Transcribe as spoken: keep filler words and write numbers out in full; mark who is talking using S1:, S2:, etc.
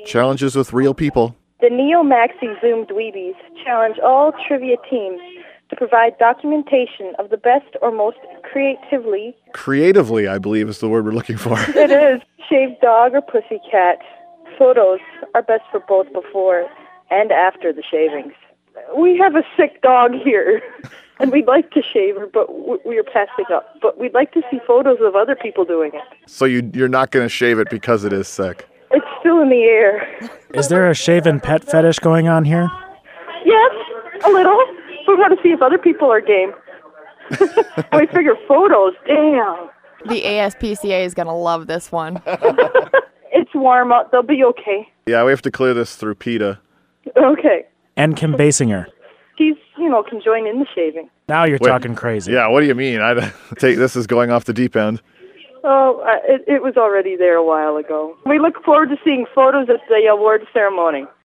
S1: Challenges with real people.
S2: The Neo Maxi Zoom Dweebies challenge all trivia teams to provide documentation of the best or most creatively...
S1: Creatively, I believe, is the word we're looking for.
S2: It is. Shaved dog or pussycat. Photos are best for both before and after the shavings. We have a sick dog here, and we'd like to shave her, but we are passing up. But we'd like to see photos of other people doing it.
S1: So you, you're not going to shave it because it is sick?
S2: It's still in the air.
S3: Is there a shaven pet fetish going on here?
S2: Yes, a little. We want to see if other people are game. We figure photos, damn.
S4: The A S P C A is going to love this one.
S2: It's warm out. They'll be okay.
S1: Yeah, we have to clear this through PETA.
S2: Okay.
S3: And Kim Basinger.
S2: He's, you know, can join in the shaving.
S3: Now you're
S1: Wait,
S3: talking crazy.
S1: Yeah, what do you mean? I take this is going off the deep end.
S2: Oh, uh, it, it was already there a while ago. We look forward to seeing photos at the award ceremony.